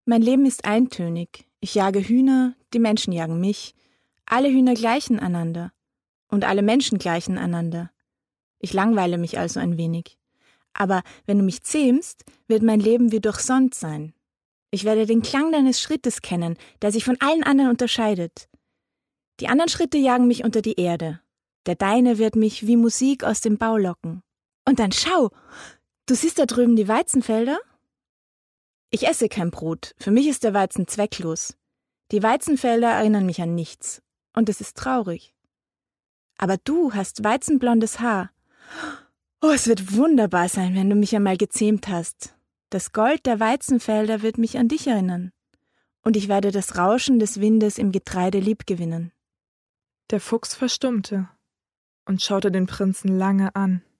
Mein Leben ist eintönig. Ich jage Hühner, die Menschen jagen mich. Alle Hühner gleichen einander. Und alle Menschen gleichen einander. Ich langweile mich also ein wenig. Aber wenn du mich zähmst, wird mein Leben wie durchsonnt sein. Ich werde den Klang deines Schrittes kennen, der sich von allen anderen unterscheidet. Die anderen Schritte jagen mich unter die Erde. Der deine wird mich wie Musik aus dem Bau locken. Und dann schau, du siehst da drüben die Weizenfelder? Ich esse kein Brot, für mich ist der Weizen zwecklos. Die Weizenfelder erinnern mich an nichts. Und es ist traurig. Aber du hast weizenblondes Haar. Oh, es wird wunderbar sein, wenn du mich einmal gezähmt hast. Das Gold der Weizenfelder wird mich an dich erinnern. Und ich werde das Rauschen des Windes im Getreide liebgewinnen. Der Fuchs verstummte und schaute den Prinzen lange an.